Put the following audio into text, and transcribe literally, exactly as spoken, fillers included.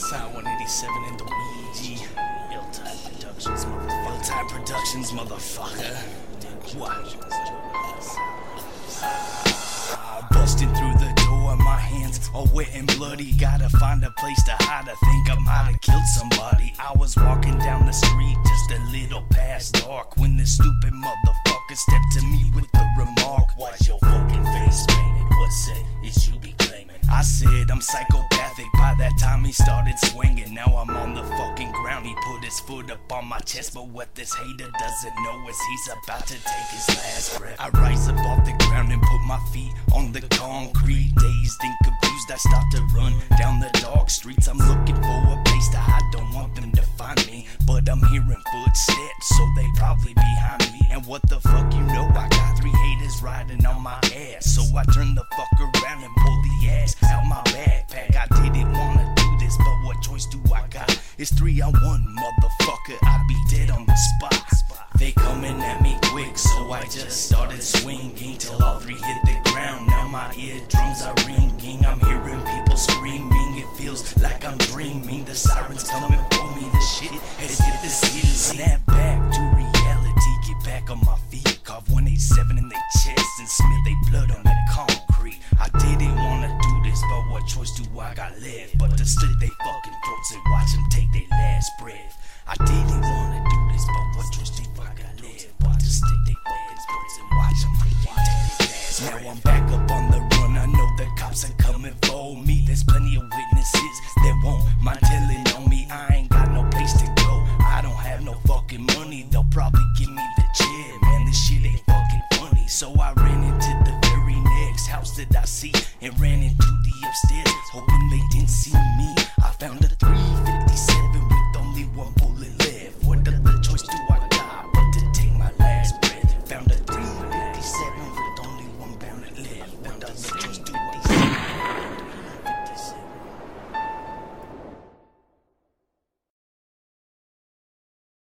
Southside one eighty-seven in the Ouija. Ill-Type Productions, motherfucker. Ill-Type Productions, motherfucker. What? Ah, busting through the door, my hands all wet and bloody. Gotta find a place to hide. I think I might have killed somebody. I was walking down the street just a little past dark when this stupid motherfucker stepped to me with the remark, "Why's your fucking face painted? What's it is you be claiming?" I said I'm psychopathic. By that time he started swinging. Now I'm on the fucking ground. He put his foot up on my chest, but what this hater doesn't know is he's about to take his last breath. I rise up off the ground and put my feet on the concrete. Dazed and confused, I start to run down the dark streets. I'm looking for a place to hide. Don't want them to find me, but I'm hearing footsteps, so they probably behind me. And what the fuck, you know, I got three haters riding on my ass. So I turn the fuck around and pull the ass out my backpack. I didn't wanna do this, but what choice do I got? It's three on one, motherfucker. I'd be dead on the spot. They coming at me quick, so I just started swinging till all three hit the ground. Now my eardrums are ringing. I'm hearing people screaming. It feels like I'm dreaming. The sirens coming for me. The shit has hit the ceiling. Snap back to reality. Get back on my feet. Carve one eighty-seven in their chest and smear they blood on the concrete. I didn't wanna do this, but what choice do I got left but to slit they fucking throats and watch them take their last breath? I didn't wanna do this, but what choice do I got left but to slit their fucking throats and watch them take their last breath? Now I'm back up on the run. I know the cops are coming for me. There's plenty of witnesses that won't mind telling on me. I ain't got no place to go. I don't have no fucking money. They'll probably give me the chair. Man, this shit ain't fucking funny. So I ran into the very next house that I see and ran into the upstairs, hoping they didn't see me. I found a